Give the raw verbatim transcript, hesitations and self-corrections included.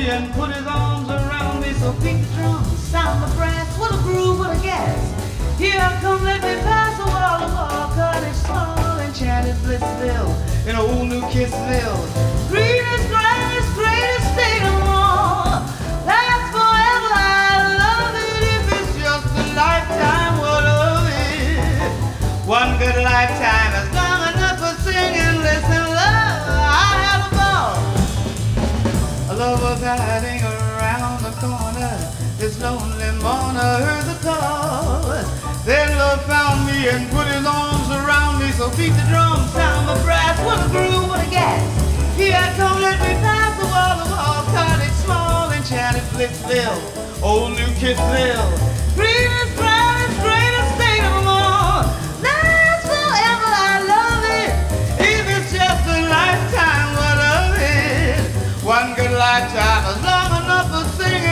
me and put his arms around me. So beat the drums, sound the brass, what a groove, what a gas. Here I come, let me pass a wall to wall, cottage small, enchanted Blissville, in old New Kissville. Greenest grass, greatest state of all. Last forever, I love it. If it's just a lifetime, what of it? One good lifetime is long enough for singing. Listen, love, I had a ball. A lover hiding around the corner. This lonely mourner heard the call. Then love found me and put his arms around me. So beat the drum, sound the brass, what a groove, what a gas. Here I come, let me pass the wall of all. Cottage small, enchanted Blissville, old New Kissville. Greenest, brightest, greatest state of them all. Last forever, I love it. If it's just a lifetime, what of it? One good lifetime is long enough for singing.